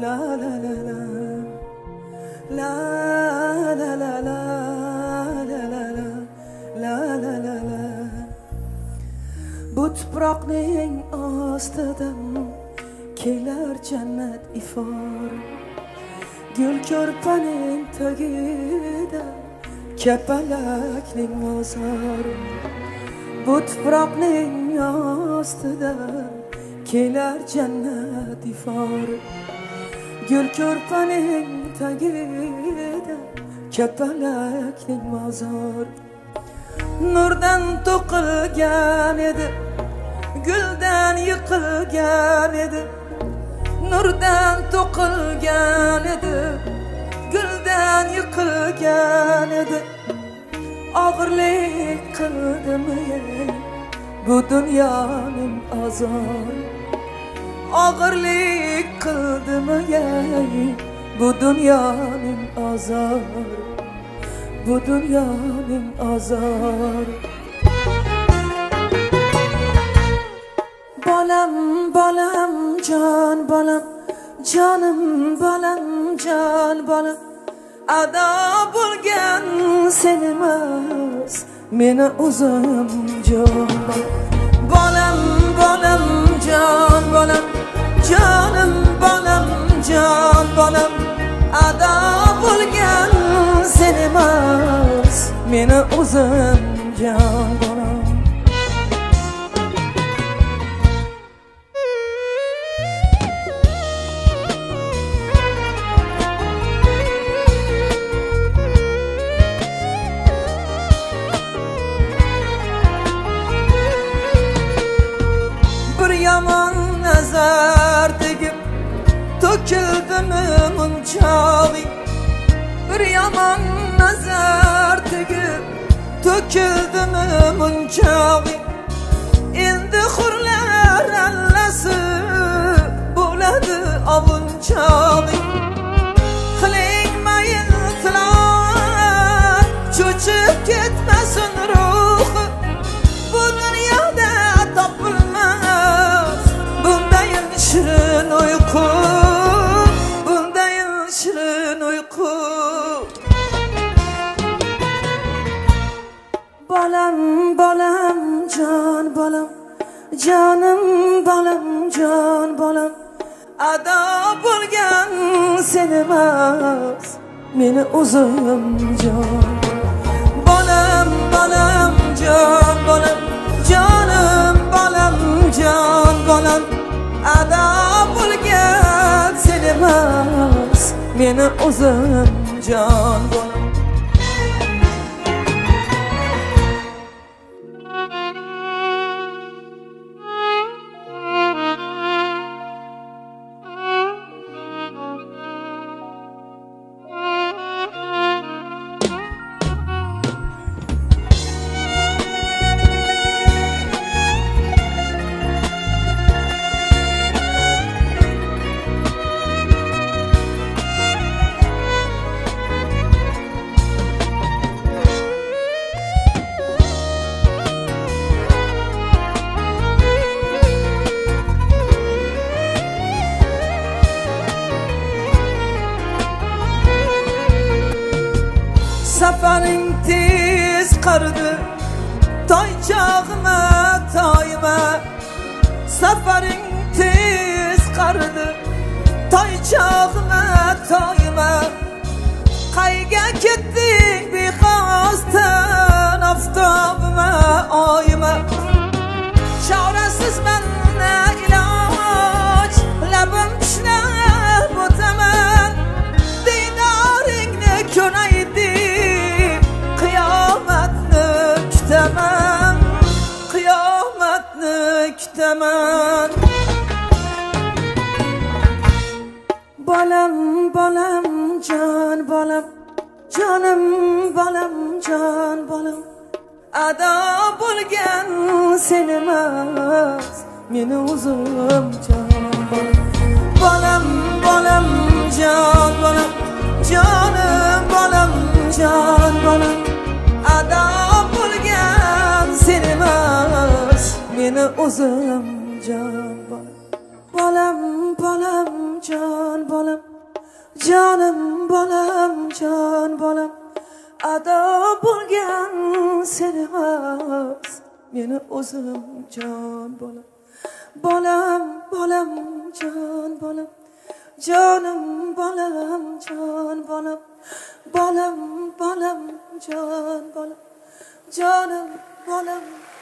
la la la la la la la la la la la la la. Bu tuproqning ostidan kelar jannat ifor, gul ko'rpaning tagida kapalakning mozor. Bu tuproqning ostida kelar jannat ifor, gul ko'rpaning tagida kapalakning mozor. Nurdan to'qilgan edi, guldan yiqilgan edi. Nurdan to'qilgan edi, guldan yiqilgan edi. Og'irlik qildimi bu dunyoning azor? Og'irlik qildimi bu dunyoning azor? Bu dunyoning azor. Bolam, bolam, jon bolam, jonim bolam, jon bolam. Ado bo'lgan sen emas, meni o'zim jon bolam. Bolam, bolam, jon bolam, jonim bolam, jon bolam. Ado bo'lgan sen emas, meni o'zim jon bolam. Bir yomon nazar tegib to'kildimi munchoqing? Bir yomon nazar tegib to'kildimi munchoqing? Endi hurlar allasi bo'ladi ovunchoqing. Qiling mayin tilovat, cho'chib ketmasin ruhi. Bu dunyoda topilmas bundayin shirin uyqu, bundayin shirin uyqu. Bolam, bolam, jon bolam, jonim bolam, jon bolam. Ado bo'lgan sen emas, meni o'zim jon. Bolam, bolam, jon bolam, jonim bolam, jon bolam. Ado bo'lgan sen emas, meni o'zim jon bolam. Safaring tez qardi, toychog'ima toyma. Safaring tez qardi, toychog'ima toyma. Qayga ketding bexosdan, oftobima oyma. Chorasiz menda iloj, labim tishlab o'taman. Diydoringni ko'ray kutaman, qiyomatni kutaman. Bolam, bolam, jon bolam, jonim bolam, jon bolam. Ado bo'lgan sen emas, meni o'zim jon bolam. Bolam, bolam, jon bolam, jonim bolam, jon bolam. Ado bo'lgan sen emas, meni o'zim jon bolam. bolam bolam jon bolam jonim bolam jon bolam ado bo'lgan sen emas meni o'zim jon bolam bolam bolam jon bolam jonim bolam jon bolam bolam bolam jon bolam jonim bolam